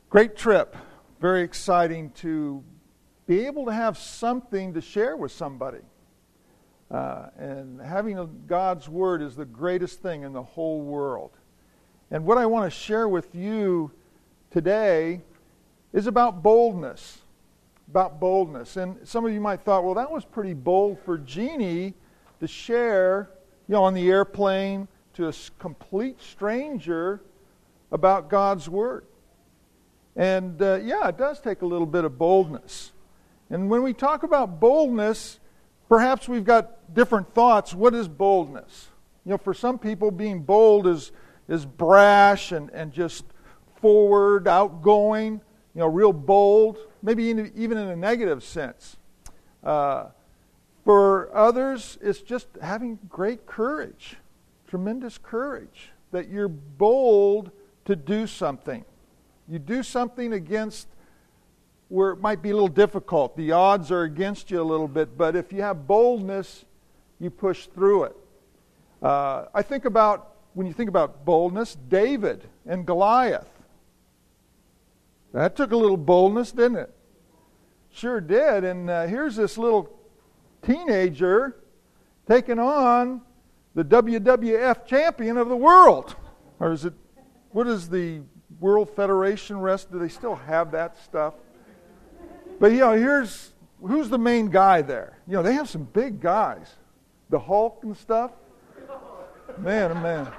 Great trip. Very exciting to be able to have something to share with somebody. And having God's Word is the greatest thing in the whole world. And what I want to share with you today is about boldness. About boldness. And some of you might thought, well, that was pretty bold for Jeannie to share, on the airplane to a complete stranger about God's Word. And it does take a little bit of boldness. And when we talk about boldness, perhaps we've got different thoughts. What is boldness? For some people, being bold is brash and just forward, outgoing, real bold, maybe even in a negative sense. For others, it's just having great courage, tremendous courage, that you're bold to do something. You do something against where it might be a little difficult. The odds are against you a little bit, but if you have boldness, you push through it. I think about, when you think about boldness, David and Goliath. That took a little boldness, didn't it? Sure did. And here's this little teenager taking on the WWF champion of the world. Or is it, what is the World Federation Wrestling? Do they still have that stuff? But here's who's the main guy there. They have some big guys, the Hulk and stuff. Man, oh man.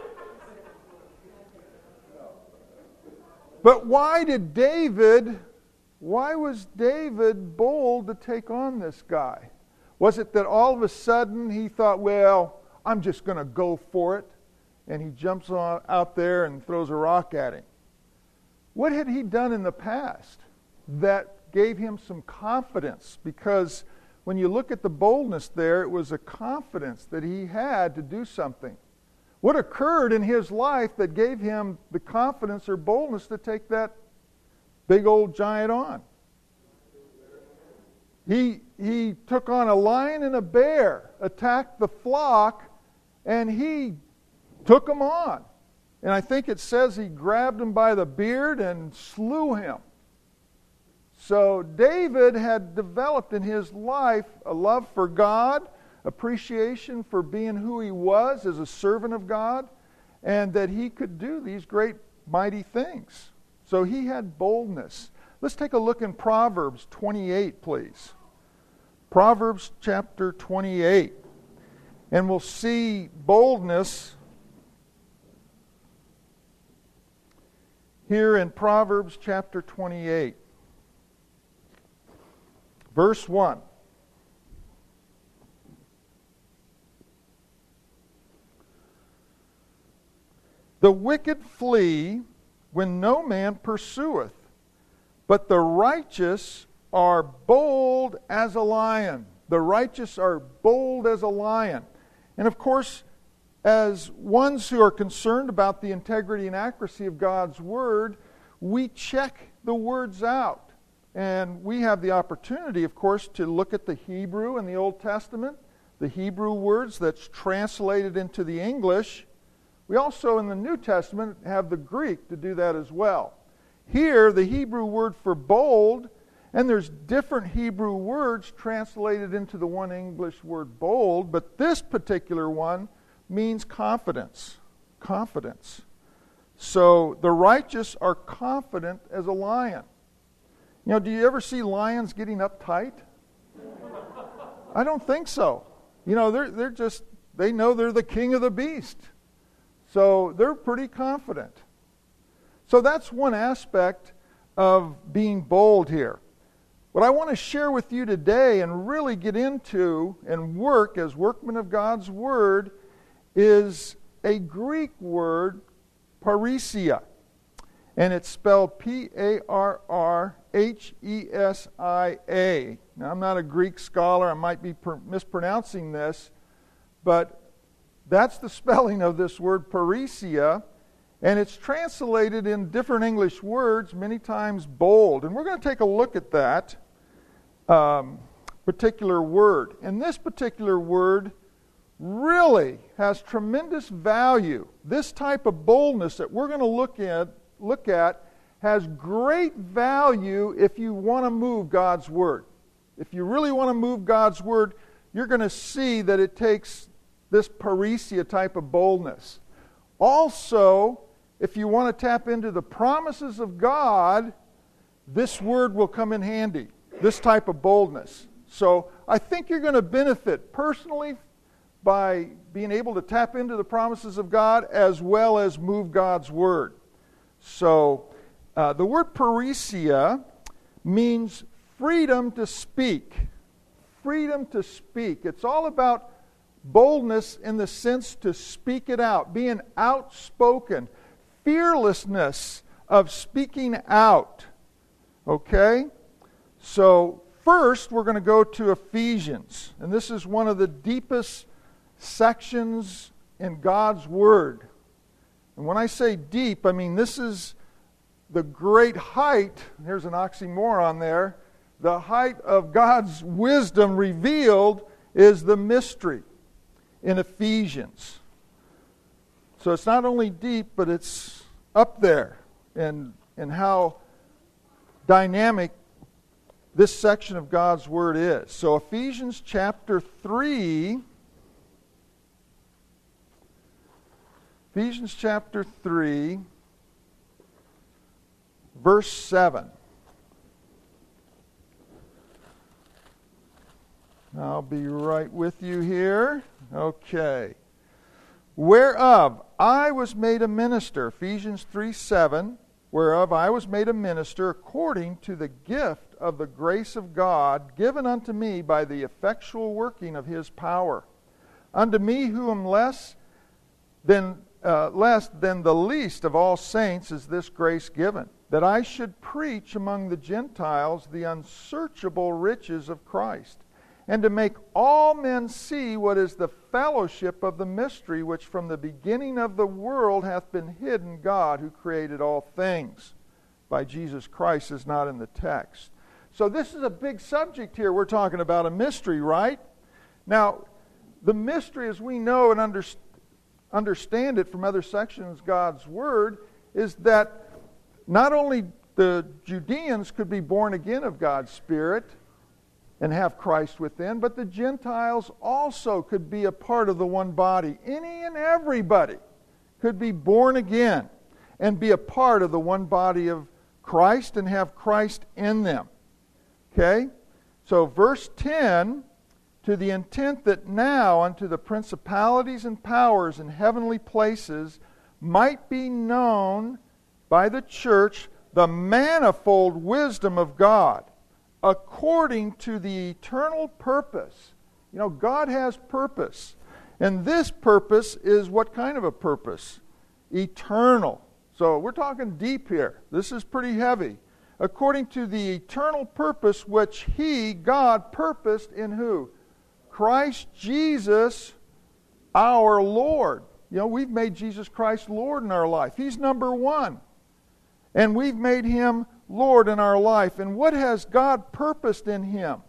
But why was David bold to take on this guy? Was it that all of a sudden he thought, well, I'm just going to go for it, and he jumps out there and throws a rock at him? What had he done in the past that gave him some confidence? Because when you look at the boldness there, it was a confidence that he had to do something. What occurred in his life that gave him the confidence or boldness to take that big old giant on? He took on a lion and a bear, attacked the flock, and he took them on. And I think it says he grabbed him by the beard and slew him. So David had developed in his life a love for God, appreciation for being who he was as a servant of God, and that he could do these great, mighty things. So he had boldness. Let's take a look in Proverbs 28, please. Proverbs chapter 28. And we'll see boldness here in Proverbs chapter 28. Verse 1. The wicked flee when no man pursueth, but the righteous are bold as a lion. The righteous are bold as a lion. And of course, as ones who are concerned about the integrity and accuracy of God's Word, we check the words out. And we have the opportunity, of course, to look at the Hebrew in the Old Testament, the Hebrew words that's translated into the English. We also, in the New Testament, have the Greek to do that as well. Here, the Hebrew word for bold, and there's different Hebrew words translated into the one English word bold, but this particular one means confidence. Confidence. So the righteous are confident as a lion. Do you ever see lions getting uptight? I don't think so. They're just, they know they're the king of the beast. So they're pretty confident. So that's one aspect of being bold here. What I want to share with you today and really get into and work as workmen of God's Word is a Greek word, parrhesia. And it's spelled P-A-R-R-H-E-S-I-A. Now, I'm not a Greek scholar. I might be mispronouncing this, but that's the spelling of this word parrhesia. And it's translated in different English words, many times bold. And we're going to take a look at that particular word. And this particular word really has tremendous value. This type of boldness that we're going to look at has great value if you want to move God's Word. If you really want to move God's Word, you're going to see that it takes this parousia type of boldness. Also, if you want to tap into the promises of God, this word will come in handy, this type of boldness. So I think you're going to benefit personally by being able to tap into the promises of God as well as move God's Word. So the word parousia means freedom to speak. Freedom to speak. It's all about boldness in the sense to speak it out, being outspoken, fearlessness of speaking out. Okay? So first we're going to go to Ephesians, and this is one of the deepest sections in God's Word. And when I say deep, I mean this is the great height, here's an oxymoron there, the height of God's wisdom revealed is the mystery in Ephesians. So it's not only deep, but it's up there in how dynamic this section of God's Word is. So Ephesians chapter 3, verse 7. I'll be right with you here. Okay. Whereof I was made a minister, Ephesians 3:7, whereof I was made a minister according to the gift of the grace of God given unto me by the effectual working of His power. Unto me who am less than the least of all saints is this grace given, that I should preach among the Gentiles the unsearchable riches of Christ, and to make all men see what is the fellowship of the mystery which from the beginning of the world hath been hidden God who created all things. By Jesus Christ is not in the text. So this is a big subject here. We're talking about a mystery, right? Now, the mystery, as we know and understand it from other sections of God's Word, is that not only the Judeans could be born again of God's Spirit and have Christ within, but the Gentiles also could be a part of the one body. Any and everybody could be born again and be a part of the one body of Christ and have Christ in them. Okay? So verse 10, to the intent that now unto the principalities and powers in heavenly places might be known by the church the manifold wisdom of God, according to the eternal purpose. You know, God has purpose. And this purpose is what kind of a purpose? Eternal. So we're talking deep here. This is pretty heavy. According to the eternal purpose which He, God, purposed in who? Christ Jesus, our Lord. You know, we've made Jesus Christ Lord in our life. He's number one. And we've made Him Lord in our life. And what has God purposed in Him?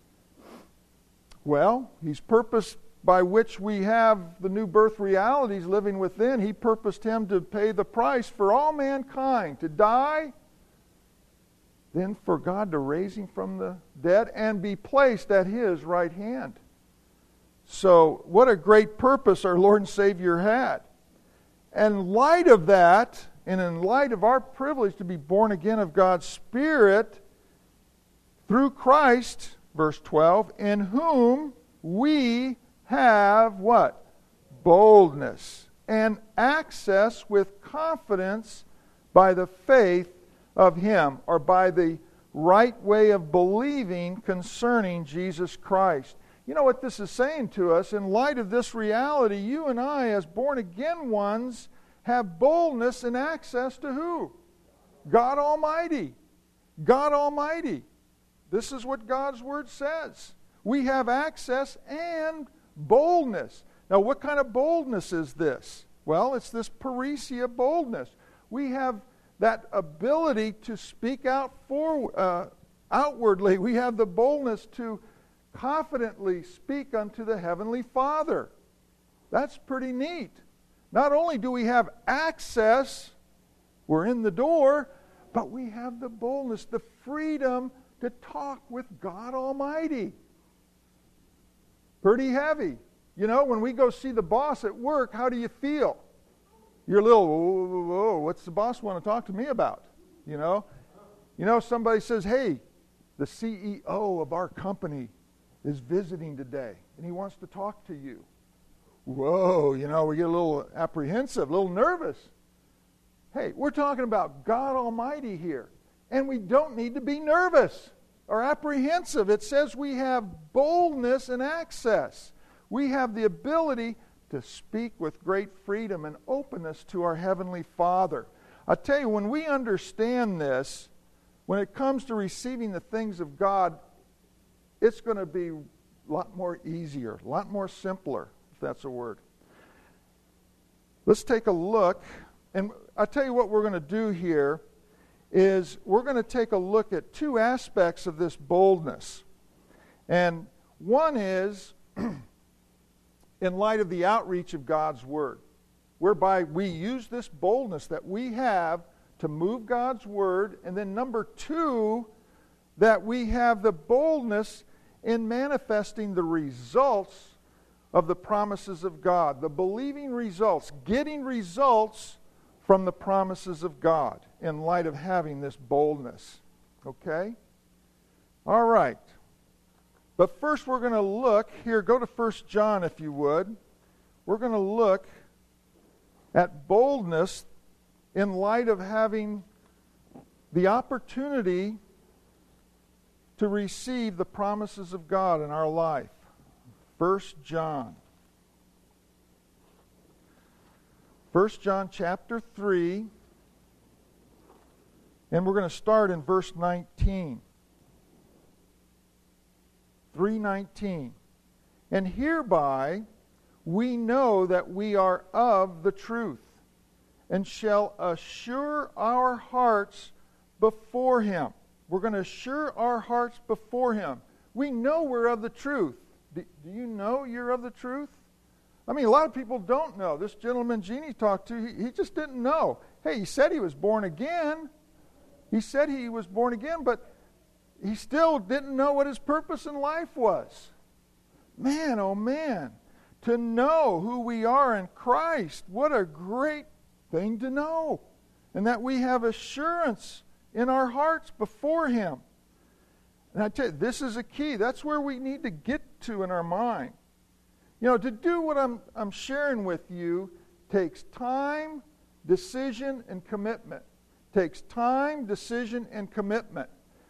Well, He's purposed by which we have the new birth realities living within. He purposed Him to pay the price for all mankind, to die, then for God to raise Him from the dead and be placed at His right hand. So, what a great purpose our Lord and Savior had. And in light of that, and in light of our privilege to be born again of God's Spirit through Christ, verse 12, in whom we have what? Boldness and access with confidence by the faith of Him, or by the right way of believing concerning Jesus Christ. You know what this is saying to us? In light of this reality, you and I, as born-again ones, have boldness and access to who? God Almighty. God Almighty. This is what God's Word says. We have access and boldness. Now, what kind of boldness is this? Well, it's this parousia boldness. We have that ability to speak out outwardly. We have the boldness to confidently speak unto the Heavenly Father. That's pretty neat. Not only do we have access, we're in the door, But we have the boldness, the freedom to talk with God Almighty. Pretty heavy. You know, when we go see the boss at work, how do you feel? You're a little, whoa, what's the boss want to talk to me about? You know, somebody says, hey, the CEO of our company is visiting today, and he wants to talk to you. Whoa, you know, we get a little apprehensive, a little nervous. Hey, we're talking about God Almighty here, and we don't need to be nervous or apprehensive. It says we have boldness and access. We have the ability to speak with great freedom and openness to our Heavenly Father. I tell you, when we understand this, when it comes to receiving the things of God, it's going to be a lot more easier, a lot more simpler, if that's a word. Let's take a look, and I'll tell you what we're going to do here is we're going to take a look at two aspects of this boldness. And one is in light of the outreach of God's Word, whereby we use this boldness that we have to move God's Word. And then number two, that we have the boldness in manifesting the results of the promises of God, the believing results, getting results from the promises of God in light of having this boldness. Okay? All right. But first we're going to look here, go to 1 John if you would. We're going to look at boldness in light of having the opportunity to receive the promises of God in our life. 1 John. 1 John chapter 3, and we're going to start in verse 19. 3:19. And hereby we know that we are of the truth, and shall assure our hearts before Him. We're going to assure our hearts before Him. We know we're of the truth. Do you know you're of the truth? I mean, a lot of people don't know. This gentleman Jeannie talked to, he just didn't know. Hey, he said he was born again. He said he was born again, but he still didn't know what his purpose in life was. Man, oh man, to know who we are in Christ, what a great thing to know. And that we have assurance in our hearts before Him. And I tell you, this is a key. That's where we need to get to in our mind. You know, to do what I'm sharing with you takes time, decision, and commitment. Takes time, decision, and commitment.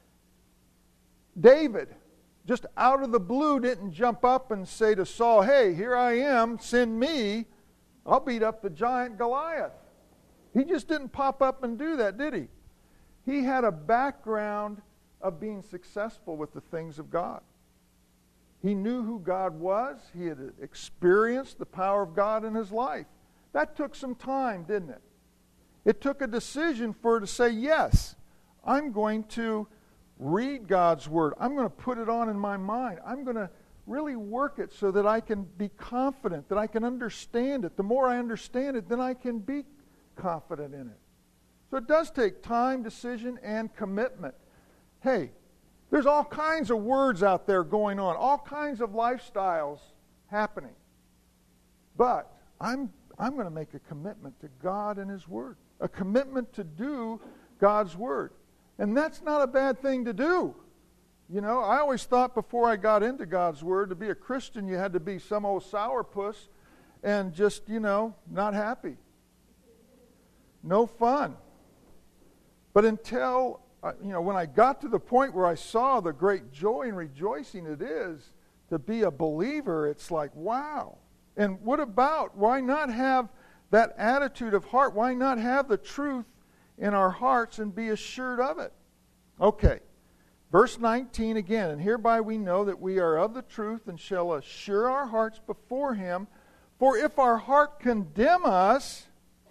David, just out of the blue, didn't jump up and say to Saul, hey, here I am, send me. I'll beat up the giant Goliath. He just didn't pop up and do that, did he? He had a background of being successful with the things of God. He knew who God was. He had experienced the power of God in his life. That took some time, didn't it? It took a decision for her to say, yes, I'm going to read God's Word. I'm going to put it on in my mind. I'm going to really work it so that I can be confident, that I can understand it. The more I understand it, then I can be confident in it. So it does take time, decision, and commitment. Hey, there's all kinds of words out there going on, all kinds of lifestyles happening. But I'm going to make a commitment to God and His Word, a commitment to do God's Word. And that's not a bad thing to do. You know, I always thought before I got into God's Word, to be a Christian, you had to be some old sourpuss and just, you know, not happy. No fun. But until, when I got to the point where I saw the great joy and rejoicing it is to be a believer, it's like, wow. And what about, why not have that attitude of heart? Why not have the truth in our hearts and be assured of it? Okay, verse 19 again. And hereby we know that we are of the truth and shall assure our hearts before Him. For if our heart condemn us,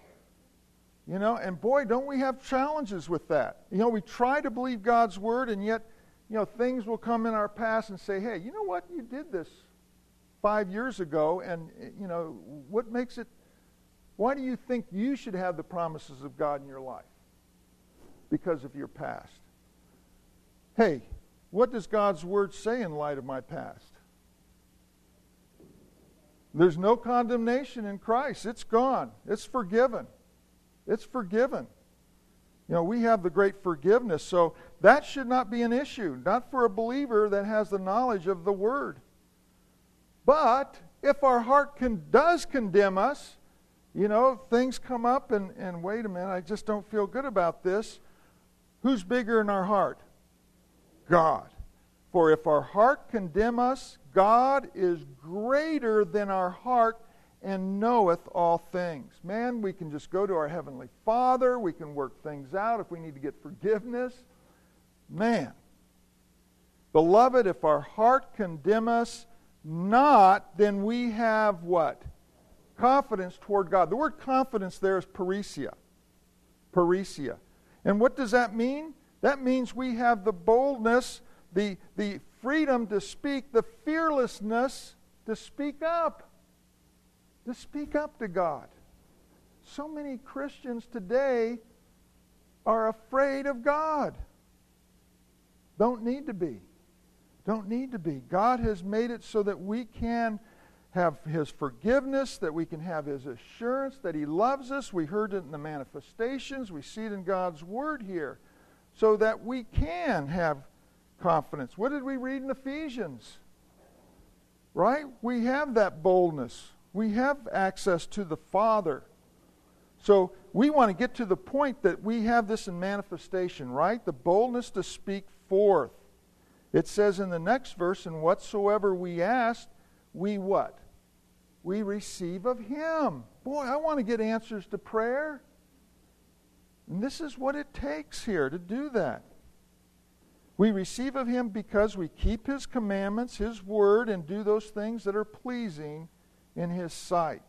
and boy, don't we have challenges with that. We try to believe God's Word, and yet, things will come in our past and say, hey, you know what? You did this 5 years ago, and, what makes it, why do you think you should have the promises of God in your life? because of your past. Hey, what does God's Word say in light of my past? There's no condemnation in Christ. It's gone. It's forgiven. It's forgiven. You know, we have the great forgiveness, so that should not be an issue, not for a believer that has the knowledge of the Word. But if our heart does condemn us, you know, things come up and wait a minute, I just don't feel good about this. Who's bigger in our heart? God. For if our heart condemn us, God is greater than our heart and knoweth all things. Man, we can just go to our Heavenly Father. We can work things out if we need to get forgiveness. Man. Beloved, if our heart condemn us not, then we have what? Confidence toward God. The word confidence there is parousia. Parousia. And what does that mean? That means we have the boldness, the freedom to speak, the fearlessness to speak up. To speak up to God. So many Christians today are afraid of God. Don't need to be. Don't need to be. God has made it so that we can have His forgiveness, that we can have His assurance that He loves us. We heard it in the manifestations. We see it in God's Word here. So that we can have confidence. What did we read in Ephesians? Right? We have that boldness. We have access to the Father. So we want to get to the point that we have this in manifestation, right? The boldness to speak forth. It says in the next verse, and whatsoever we ask, we what? We receive of Him. Boy, I want to get answers to prayer. And this is what it takes here to do that. We receive of Him because we keep His commandments, His Word, and do those things that are pleasing in His sight.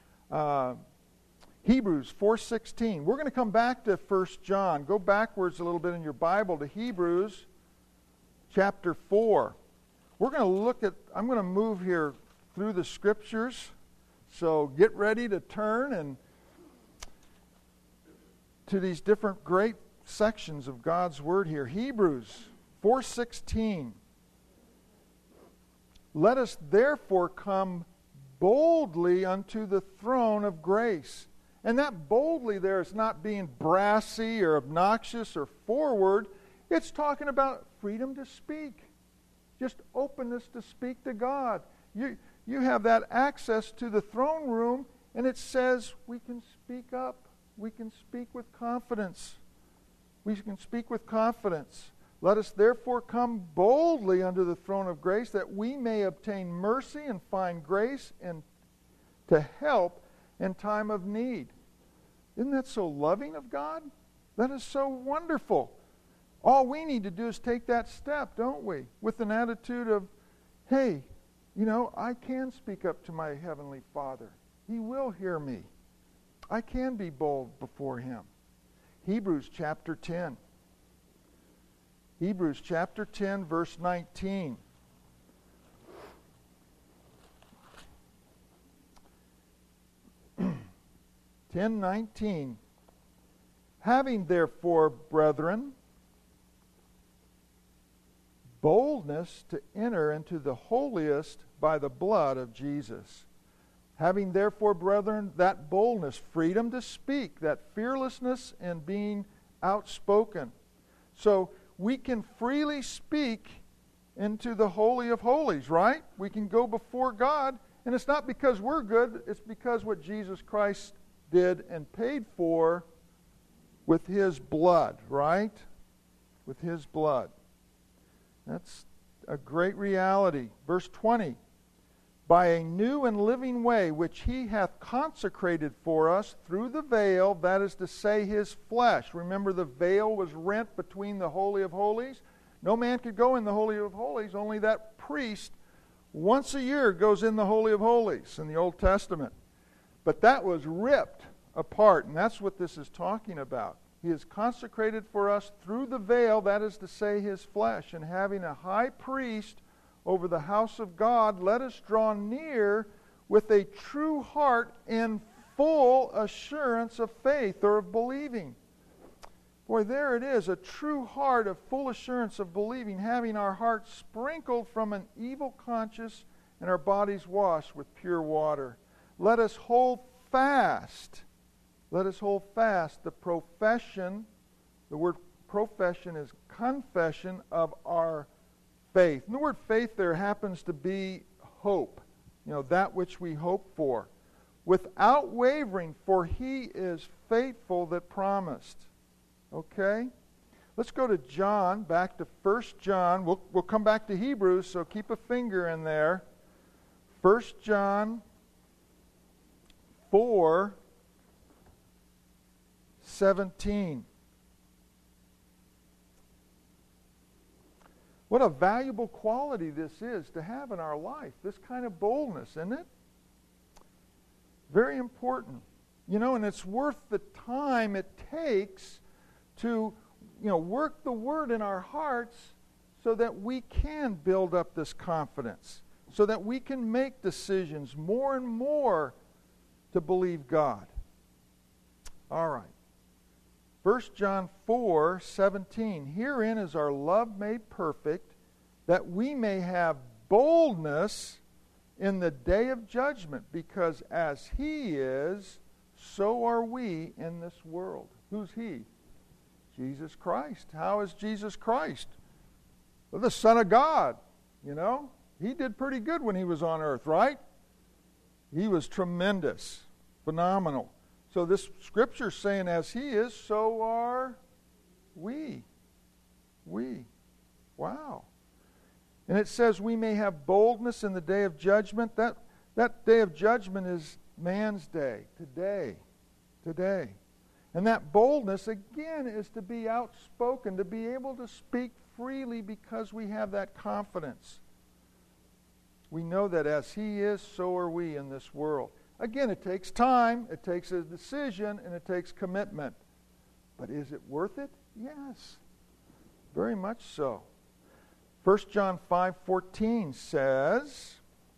Hebrews 4:16. We're going to come back to 1 John. Go backwards a little bit in your Bible to Hebrews chapter 4. We're going to look at, I'm going to move here through the Scriptures. So get ready to turn and to these different great sections of God's Word here. Hebrews 4:16. Let us therefore come boldly unto the throne of grace. And that boldly there is not being brassy or obnoxious or forward. It's talking about freedom to speak. Just openness to speak to God. You have that access to the throne room, and it says we can speak up. We can speak with confidence. We can speak with confidence. Let us therefore come boldly unto the throne of grace, that we may obtain mercy and find grace and to help in time of need. Isn't that so loving of God? That is so wonderful. All we need to do is take that step, don't we? With an attitude of, hey, you know, I can speak up to my Heavenly Father. He will hear me. I can be bold before Him. Hebrews chapter 10. Hebrews chapter 10, verse 19. Ten 19. Having therefore, brethren, boldness to enter into the holiest by the blood of Jesus. Having therefore, brethren, that boldness, freedom to speak, that fearlessness in being outspoken. So we can freely speak into the Holy of Holies, right? We can go before God, and it's not because we're good, it's because what Jesus Christ did and paid for with His blood, right? With His blood. That's a great reality. Verse 20. By a new and living way, which He hath consecrated for us through the veil, that is to say, His flesh. Remember, the veil was rent between the Holy of Holies. No man could go in the Holy of Holies. Only that priest once a year goes in the Holy of Holies in the Old Testament. But that was ripped apart, and that's what this is talking about. He is consecrated for us through the veil, that is to say, His flesh. And having a high priest over the house of God, let us draw near with a true heart and full assurance of faith or of believing. Boy, there it is, a true heart of full assurance of believing, having our hearts sprinkled from an evil conscience and our bodies washed with pure water. Let us hold fast the profession. The word profession is confession of our faith. And the word faith there happens to be hope, that which we hope for. Without wavering, for he is faithful that promised. Okay? Let's go to John, back to 1 John. We'll come back to Hebrews, so keep a finger in there. 1 John 4:17. What a valuable quality this is to have in our life, this kind of boldness, isn't it? Very important. And it's worth the time it takes to, work the Word in our hearts so that we can build up this confidence, so that we can make decisions more and more to believe God. All right. 1 John 4:17. Herein is our love made perfect, that we may have boldness in the day of judgment, because as He is, so are we in this world. Who's He? Jesus Christ. How is Jesus Christ? Well, the Son of God. He did pretty good when He was on earth, right? He was tremendous, phenomenal. So this scripture is saying, as He is, so are we. We. Wow. And it says we may have boldness in the day of judgment. That day of judgment is man's day, today. And that boldness, again, is to be outspoken, to be able to speak freely because we have that confidence. We know that as He is, so are we in this world. Again, it takes time, it takes a decision, and it takes commitment. But is it worth it? Yes. Very much so. 1 John 5:14 says,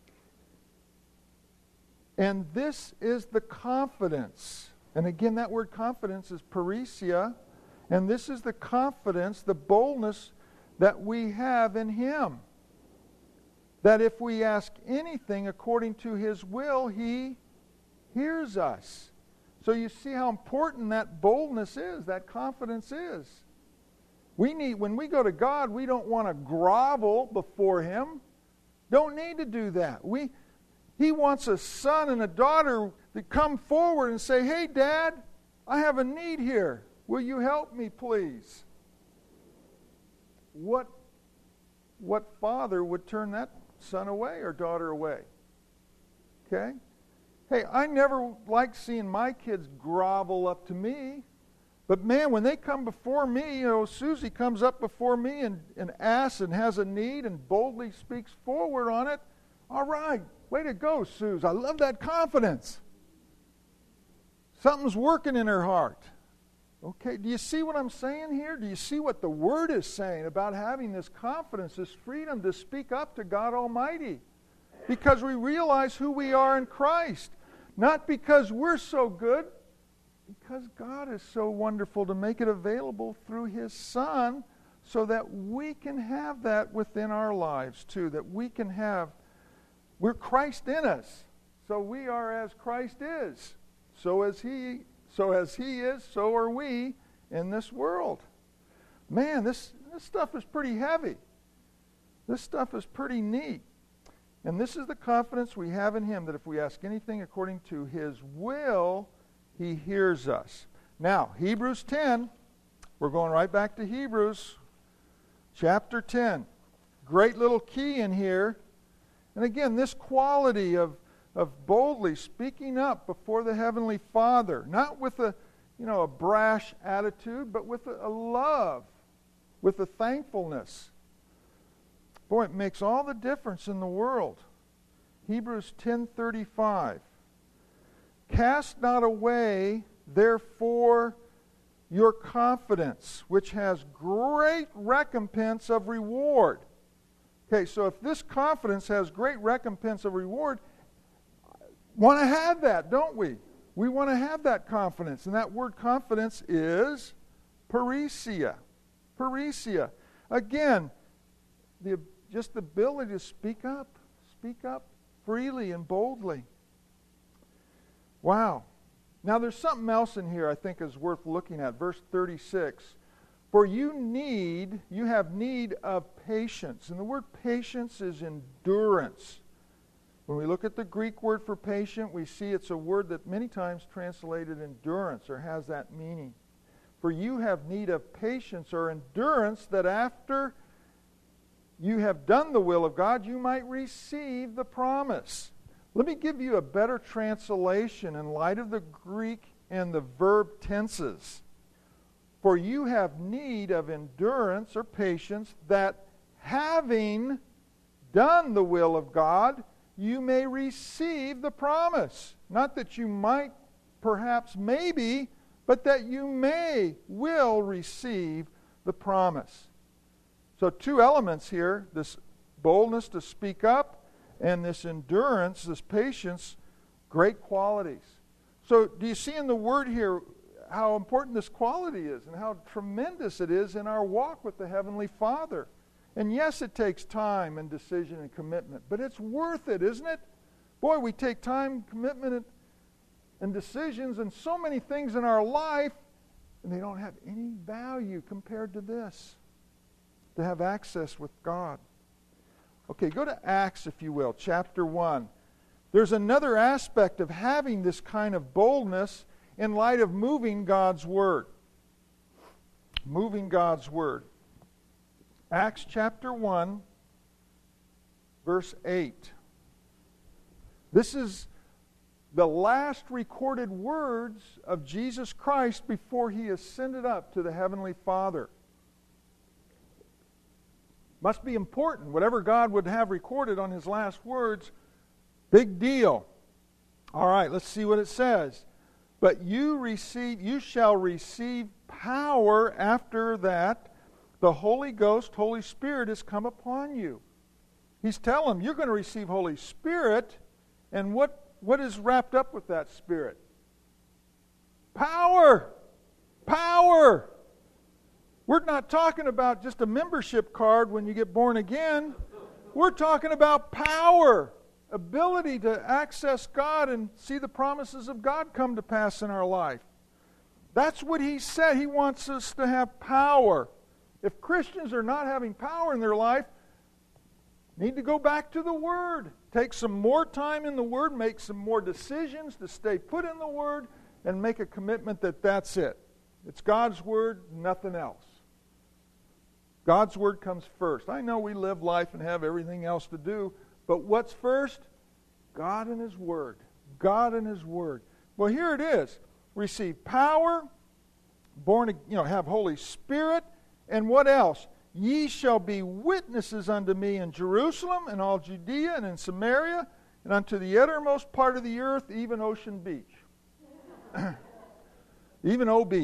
and this is the confidence. And again, that word confidence is parousia. And this is the confidence, the boldness that we have in Him. That if we ask anything according to His will, He hears us. So you see how important that boldness is, that confidence is. When we go to God, we don't want to grovel before Him. Don't need to do that. He wants a son and a daughter to come forward and say, hey, Dad, I have a need here. Will you help me, please? What father would turn that son away or daughter away? Okay? Hey, I never like seeing my kids grovel up to me. But man, when they come before me, Susie comes up before me and asks and has a need and boldly speaks forward on it. All right, way to go, Suze. I love that confidence. Something's working in her heart. Okay, do you see what I'm saying here? Do you see what the Word is saying about having this confidence, this freedom to speak up to God Almighty? Because we realize who we are in Christ. Not because we're so good, because God is so wonderful to make it available through His Son so that we can have that within our lives too, that we can have, we're Christ in us, so we are as Christ is. So as He is, so are we in this world. Man, this stuff is pretty heavy. This stuff is pretty neat. And this is the confidence we have in Him, that if we ask anything according to His will, He hears us. Now, Hebrews 10, we're going right back to Hebrews chapter 10. Great little key in here. And again, this quality of boldly speaking up before the Heavenly Father, not with a brash attitude, but with a love, with a thankfulness. Boy, it makes all the difference in the world. Hebrews 10:35. Cast not away, therefore, your confidence, which has great recompense of reward. Okay, so if this confidence has great recompense of reward, want to have that, don't we? We want to have that confidence. And that word confidence is Parisia. Parisia. Again, just the ability to speak up freely and boldly. Wow. Now there's something else in here I think is worth looking at. Verse 36. For you have need of patience. And the word patience is endurance. When we look at the Greek word for patient, we see it's a word that many times translated endurance or has that meaning. For you have need of patience or endurance, that after you have done the will of God, you might receive the promise. Let me give you a better translation in light of the Greek and the verb tenses. For you have need of endurance or patience, that having done the will of God, you may receive the promise. Not that you might, perhaps, maybe, but that you will receive the promise. So 2 elements here, this boldness to speak up and this endurance, this patience, great qualities. So do you see in the word here how important this quality is and how tremendous it is in our walk with the Heavenly Father? And yes, it takes time and decision and commitment, but it's worth it, isn't it? Boy, we take time, commitment, and decisions and so many things in our life, and they don't have any value compared to this, to have access with God. Okay, go to Acts, if you will, chapter 1. There's another aspect of having this kind of boldness in light of moving God's Word. Moving God's Word. Acts chapter 1, verse 8. This is the last recorded words of Jesus Christ before He ascended up to the Heavenly Father. Must be important. Whatever God would have recorded on His last words, big deal. All right, let's see what it says. But you shall receive power after that the Holy Ghost, Holy Spirit, has come upon you. He's telling them, you're going to receive Holy Spirit, and what is wrapped up with that Spirit? Power! Power! We're not talking about just a membership card when you get born again. We're talking about power, ability to access God and see the promises of God come to pass in our life. That's what He said. He wants us to have power. If Christians are not having power in their life, need to go back to the Word. Take some more time in the Word, make some more decisions to stay put in the Word, and make a commitment that that's it. It's God's Word, nothing else. God's Word comes first. I know we live life and have everything else to do, but what's first? God and His Word. God and His Word. Well, here it is. Receive power, have Holy Spirit, and what else? Ye shall be witnesses unto me in Jerusalem and all Judea and in Samaria and unto the uttermost part of the earth, even Ocean Beach. Even OB.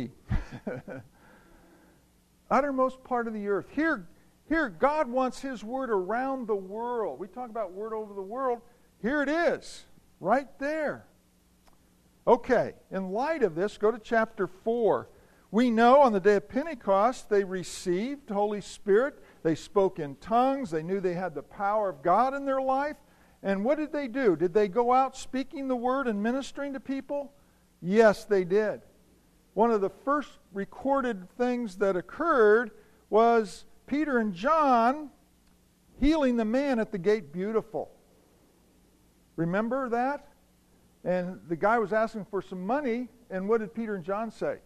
Uttermost part of the earth. Here, God wants His Word around the world. We talk about Word over the world. Here it is, right there. Okay, in light of this, go to chapter 4. We know on the day of Pentecost, they received Holy Spirit. They spoke in tongues. They knew they had the power of God in their life. And what did they do? Did they go out speaking the Word and ministering to people? Yes, they did. One of the first recorded things that occurred was Peter and John healing the man at the gate Beautiful. Remember that? And the guy was asking for some money, and what did Peter and John say?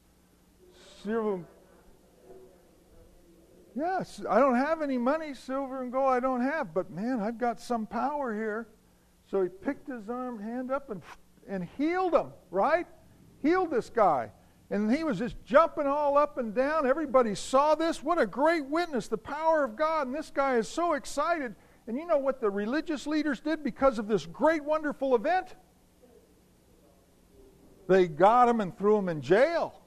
Yes, I don't have any money, silver and gold I don't have, but man, I've got some power here. So he picked his hand up and healed him, right? Healed this guy. And he was just jumping all up and down. Everybody saw this. What a great witness, the power of God. And this guy is so excited. And you know what the religious leaders did because of this great, wonderful event? They got him and threw him in jail.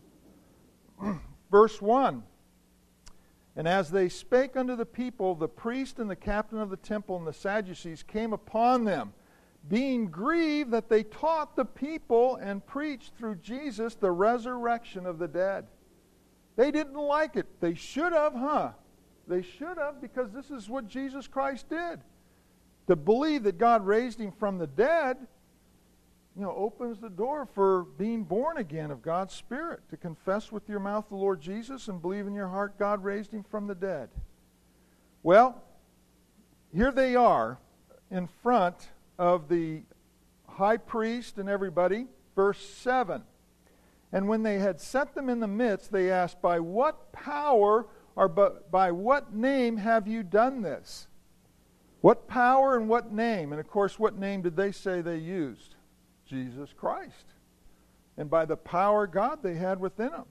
Verse 1. And as they spake unto the people, the priest and the captain of the temple and the Sadducees came upon them, being grieved that they taught the people and preached through Jesus the resurrection of the dead. They didn't like it. They should have, huh? They should have, because this is what Jesus Christ did. To believe that God raised him from the dead, opens the door for being born again of God's Spirit. To confess with your mouth the Lord Jesus and believe in your heart God raised him from the dead. Well, here they are in front of the high priest and everybody. Verse 7. And when they had set them in the midst, they asked, by what power or by what name have you done this? What power and what name? And of course, what name did they say they used? Jesus Christ. And by the power God they had within them.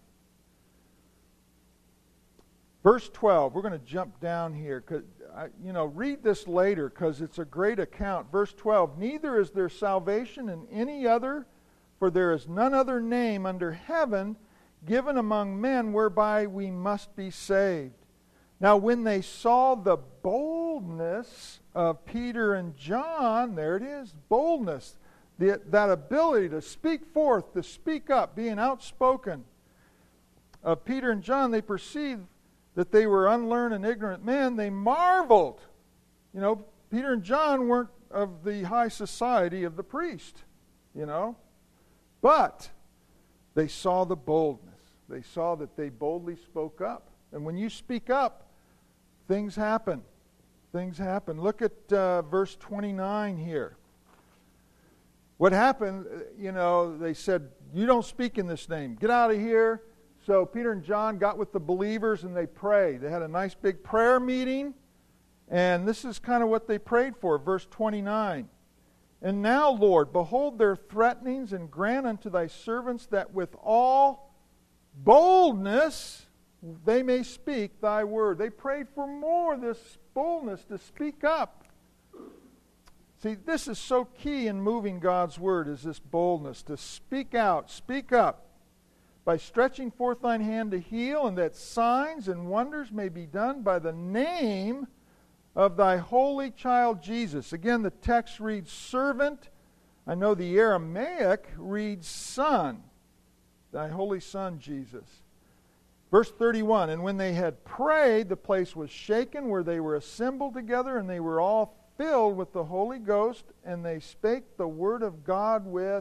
Verse 12, we're going to jump down here. Read this later because it's a great account. Verse 12, neither is there salvation in any other, for there is none other name under heaven given among men whereby we must be saved. Now when they saw the boldness of Peter and John, there it is, boldness, that ability to speak forth, to speak up, being outspoken of Peter and John, they perceived that they were unlearned and ignorant men. They marveled. Peter and John weren't of the high society of the priest, But they saw the boldness. They saw that they boldly spoke up. And when you speak up, things happen. Things happen. Look at verse 29 here. What happened, they said, you don't speak in this name. Get out of here. So Peter and John got with the believers and they prayed. They had a nice big prayer meeting. And this is kind of what they prayed for. Verse 29. And now, Lord, behold their threatenings, and grant unto thy servants that with all boldness they may speak thy word. They prayed for more, this boldness to speak up. See, this is so key in moving God's word, is this boldness, to speak out, speak up, by stretching forth thine hand to heal, and that signs and wonders may be done by the name of thy holy child Jesus. Again, the text reads servant. I know the Aramaic reads son. Thy holy son Jesus. Verse 31, and when they had prayed, the place was shaken where they were assembled together, and they were all filled with the Holy Ghost, and they spake the word of God with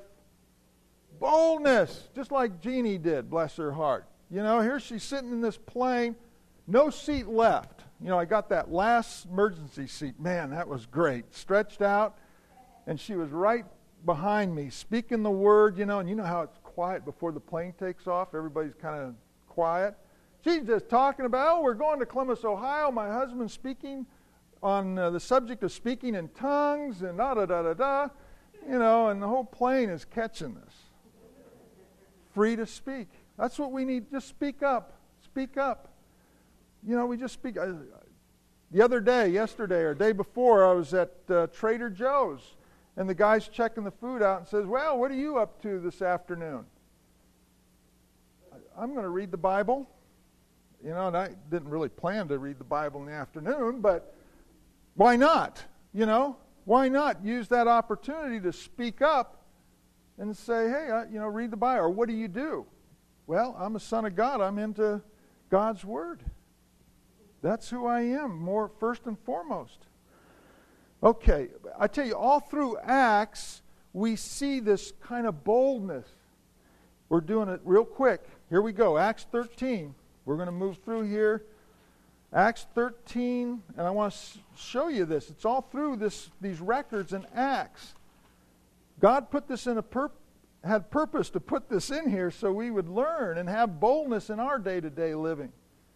boldness, just like Jeannie did, bless her heart. Here she's sitting in this plane, no seat left. I got that last emergency seat. Man, that was great. Stretched out, and she was right behind me, speaking the word, and you know how it's quiet before the plane takes off. Everybody's kind of quiet. She's just talking about, we're going to Columbus, Ohio. My husband's speaking on the subject of speaking in tongues, and da-da-da-da-da. And the whole plane is catching this. Free to speak. That's what we need. Just speak up. Speak up. We just speak. The other day, yesterday or day before, I was at Trader Joe's, and the guy's checking the food out and says, well, what are you up to this afternoon? I'm going to read the Bible. And I didn't really plan to read the Bible in the afternoon, but why not? Why not use that opportunity to speak up and say, hey, read the Bible. Or what do you do? Well, I'm a son of God. I'm into God's Word. That's who I am, first and foremost. Okay, I tell you, all through Acts, we see this kind of boldness. We're doing it real quick. Here we go, Acts 13. We're going to move through here. Acts 13, and I want to show you this. It's all through these records in Acts. God put this had purpose to put this in here so we would learn and have boldness in our day-to-day living.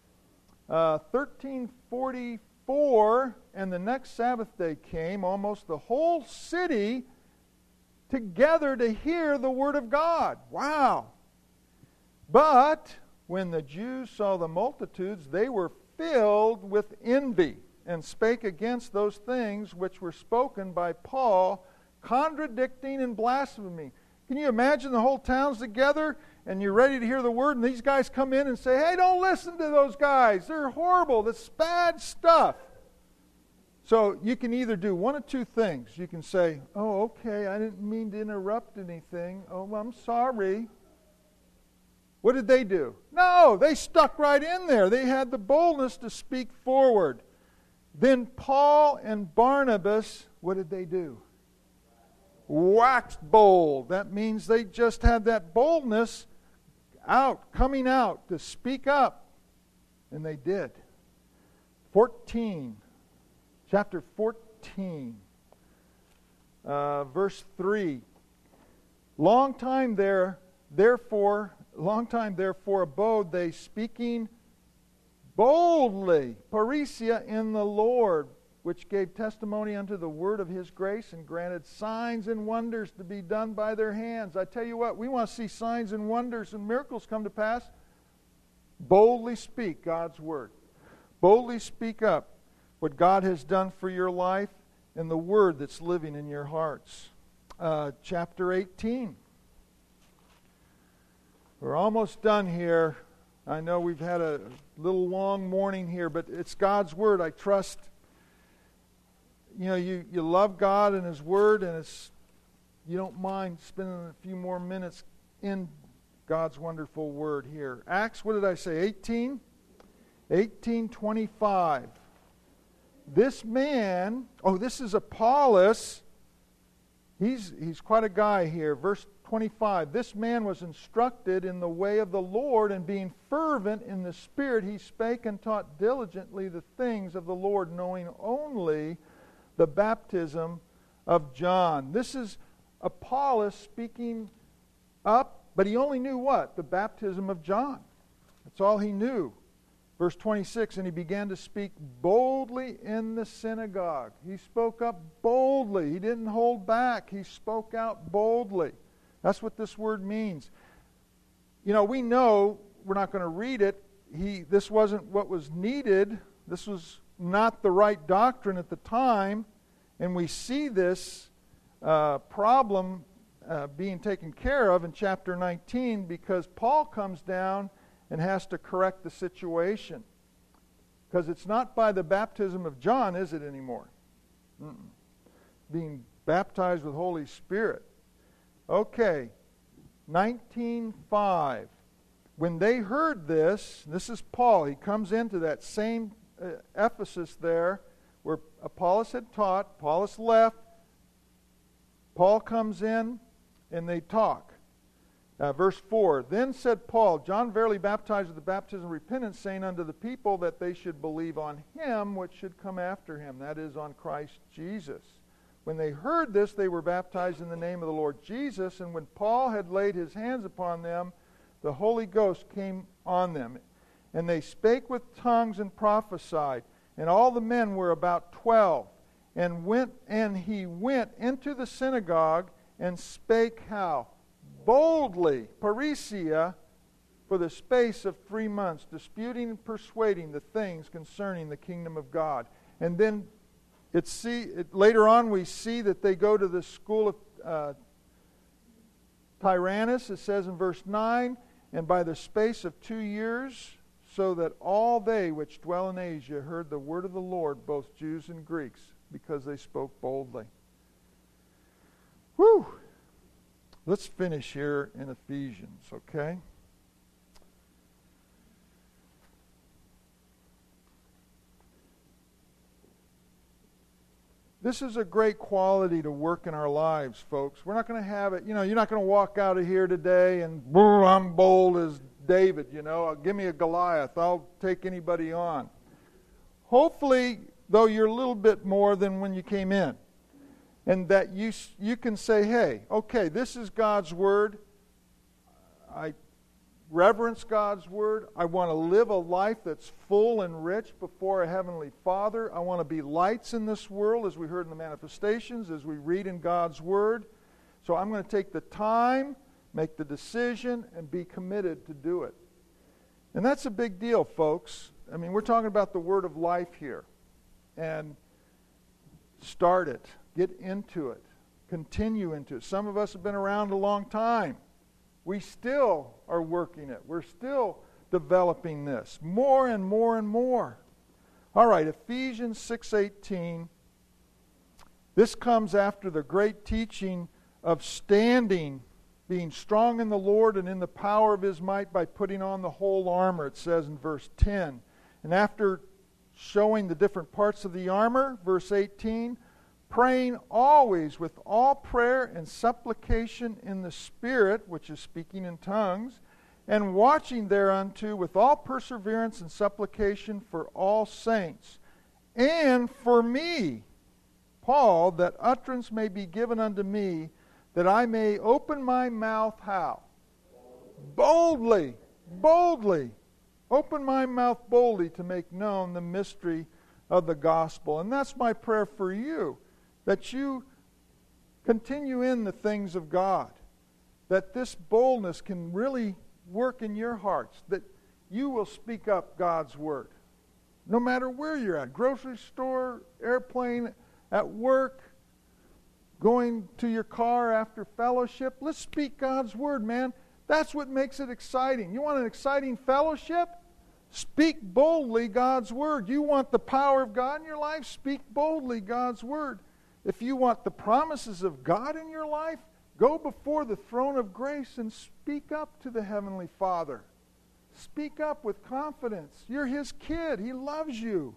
1344, and the next Sabbath day came, almost the whole city together to hear the word of God. Wow! But when the Jews saw the multitudes, they were filled with envy, and spake against those things which were spoken by Paul, contradicting and blaspheming. Can you imagine the whole town's together, and you're ready to hear the word, and these guys come in and say, hey, don't listen to those guys. They're horrible. That's bad stuff. So you can either do one of two things. You can say, oh, okay, I didn't mean to interrupt anything. Oh, I'm sorry. What did they do? No, they stuck right in there. They had the boldness to speak forward. Then Paul and Barnabas, what did they do? Waxed bold. That means they just had that boldness coming out to speak up. And they did. Chapter 14, verse 3. Long time therefore abode they, speaking boldly, parousia, in the Lord, which gave testimony unto the word of his grace, and granted signs and wonders to be done by their hands. I tell you what, we want to see signs and wonders and miracles come to pass. Boldly speak God's word. Boldly speak up what God has done for your life and the word that's living in your hearts. Chapter 18. We're almost done here. I know we've had a little long morning here, but it's God's word. I trust, you love God and his word, and you don't mind spending a few more minutes in God's wonderful word here. Acts, what did I say, 18? 18:25. This man, this is Apollos. He's quite a guy here. Verse 25. This man was instructed in the way of the Lord, and being fervent in the Spirit, he spake and taught diligently the things of the Lord, knowing only the baptism of John. This is Apollos speaking up, but he only knew what? The baptism of John. That's all he knew. Verse 26, and he began to speak boldly in the synagogue. He spoke up boldly. He didn't hold back. He spoke out boldly. That's what this word means. We know we're not going to read it. This wasn't what was needed. This was not the right doctrine at the time. And we see this problem being taken care of in chapter 19, because Paul comes down and has to correct the situation. Because it's not by the baptism of John, is it, anymore? Being baptized with Holy Spirit. Okay, 19:5. When they heard this is Paul. He comes into that same Ephesus there where Apollos had taught. Apollos left. Paul comes in and they talk. Verse 4, then said Paul, John verily baptized with the baptism of repentance, saying unto the people that they should believe on him which should come after him, that is, on Christ Jesus. When they heard this, they were baptized in the name of the Lord Jesus, and when Paul had laid his hands upon them, the Holy Ghost came on them. And they spake with tongues and prophesied, and all the men were about 12. And he went into the synagogue and spake how? Boldly, parousia, for the space of 3 months, disputing and persuading the things concerning the kingdom of God. And then later on we see that they go to the school of Tyrannus, it says in verse 9, and by the space of 2 years, so that all they which dwell in Asia heard the word of the Lord, both Jews and Greeks, because they spoke boldly. Whew! Let's finish here in Ephesians, okay? This is a great quality to work in our lives, folks. We're not going to have it, you're not going to walk out of here today and, I'm bold as David, give me a Goliath. I'll take anybody on. Hopefully, though, you're a little bit more than when you came in. And that you can say, hey, okay, this is God's Word. I reverence God's Word. I want to live a life that's full and rich before a Heavenly Father. I want to be lights in this world, as we heard in the manifestations, as we read in God's Word. So I'm going to take the time, make the decision, and be committed to do it. And that's a big deal, folks. I mean, we're talking about the Word of life here. And start it. Get into it. Continue into it. Some of us have been around a long time. We still are working it. We're still developing this. More and more and more. All right, Ephesians 6:18. This comes after the great teaching of standing being strong in the Lord and in the power of His might by putting on the whole armor, it says in verse 10. And after showing the different parts of the armor, verse 18, praying always with all prayer and supplication in the Spirit, which is speaking in tongues, and watching thereunto with all perseverance and supplication for all saints, and for me, Paul, that utterance may be given unto me, that I may open my mouth, how? Boldly. Boldly. Open my mouth boldly to make known the mystery of the gospel. And that's my prayer for you, that you continue in the things of God, that this boldness can really work in your hearts, that you will speak up God's word. No matter where you're at, grocery store, airplane, at work, going to your car after fellowship, let's speak God's word, man. That's what makes it exciting. You want an exciting fellowship? Speak boldly God's word. You want the power of God in your life? Speak boldly God's word. If you want the promises of God in your life, go before the throne of grace and speak up to the Heavenly Father. Speak up with confidence. You're His kid. He loves you.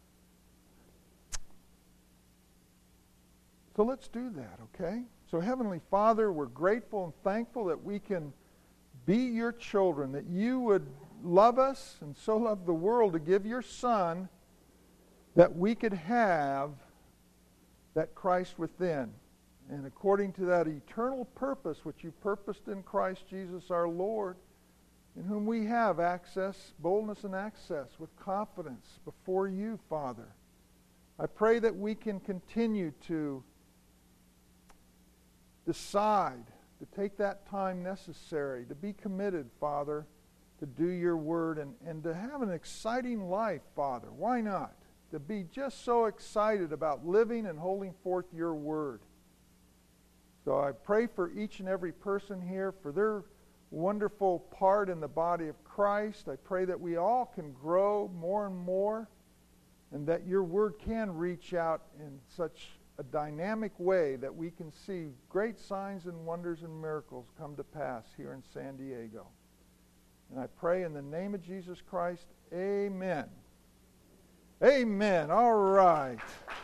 So let's do that, okay? So Heavenly Father, we're grateful and thankful that we can be your children, that you would love us and so love the world to give your Son that we could have that Christ within. And according to that eternal purpose which you purposed in Christ Jesus our Lord, in whom we have access, boldness and access with confidence before you, Father. I pray that we can continue to decide to take that time necessary, to be committed, Father, to do your word and to have an exciting life, Father. Why not? To be just so excited about living and holding forth your word. So I pray for each and every person here, for their wonderful part in the body of Christ. I pray that we all can grow more and more, and that your word can reach out in such a dynamic way that we can see great signs and wonders and miracles come to pass here in San Diego. And I pray in the name of Jesus Christ, amen. Amen. All right.